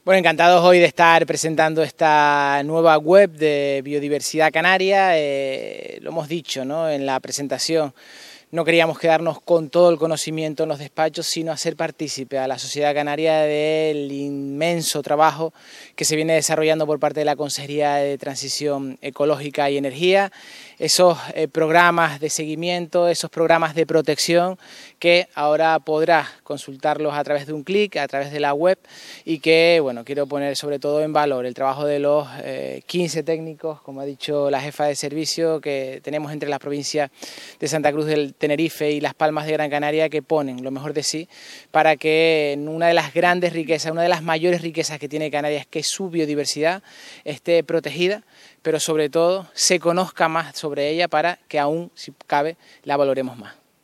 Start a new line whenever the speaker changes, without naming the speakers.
Bueno, encantados hoy de estar presentando esta nueva web de Biodiversidad Canaria. Lo hemos dicho, ¿no?, en la presentación. No queríamos quedarnos con todo el conocimiento en los despachos, sino hacer partícipe a la sociedad canaria del inmenso trabajo que se viene desarrollando por parte de la Consejería de Transición Ecológica y Energía, esos programas de seguimiento, esos programas de protección que ahora podrás consultarlos a través de un clic, a través de la web, y que, bueno, quiero poner sobre todo en valor el trabajo de los 15 técnicos, como ha dicho la jefa de servicio, que tenemos entre las provincias de Santa Cruz del Tenerife y Las Palmas de Gran Canaria, que ponen lo mejor de sí para que en una de las grandes riquezas, una de las mayores riquezas que tiene Canarias, que es su biodiversidad, esté protegida, pero sobre todo se conozca más sobre ella para que aún, si cabe, la valoremos más.